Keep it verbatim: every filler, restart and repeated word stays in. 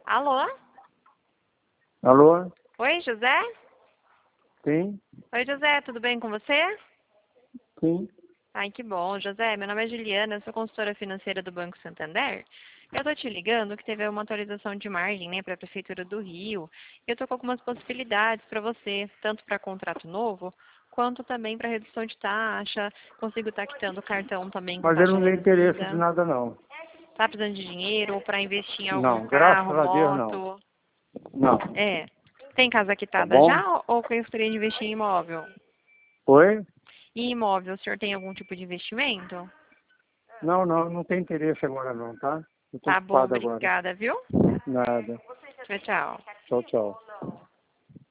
Alô? Alô? Oi, José? Sim? Oi, José, tudo bem com você? Sim? Ai, que bom. José, meu nome é Juliana, eu sou consultora financeira do Banco Santander. Eu tô te ligando que teve uma atualização de margem, né, para a Prefeitura do Rio. Eu tô com algumas possibilidades para você, tanto para contrato novo, quanto também para redução de taxa. Consigo estar quitando o cartão também com Mas eu taxa não tenho interesse de reduzida. nada, não. Tá precisando de dinheiro ou para investir em algum Não, graças carro, a Deus, não. moto? Não. É. Tem casa Tá quitada bom? já ou gostaria de investir em imóvel? Oi? E imóvel, o senhor tem algum tipo de investimento? Não, não, não tem interesse agora, não, tá? Eu tô Tá bom, ocupado agora. obrigada, viu? Nada. Tchau, tchau. Tchau, tchau.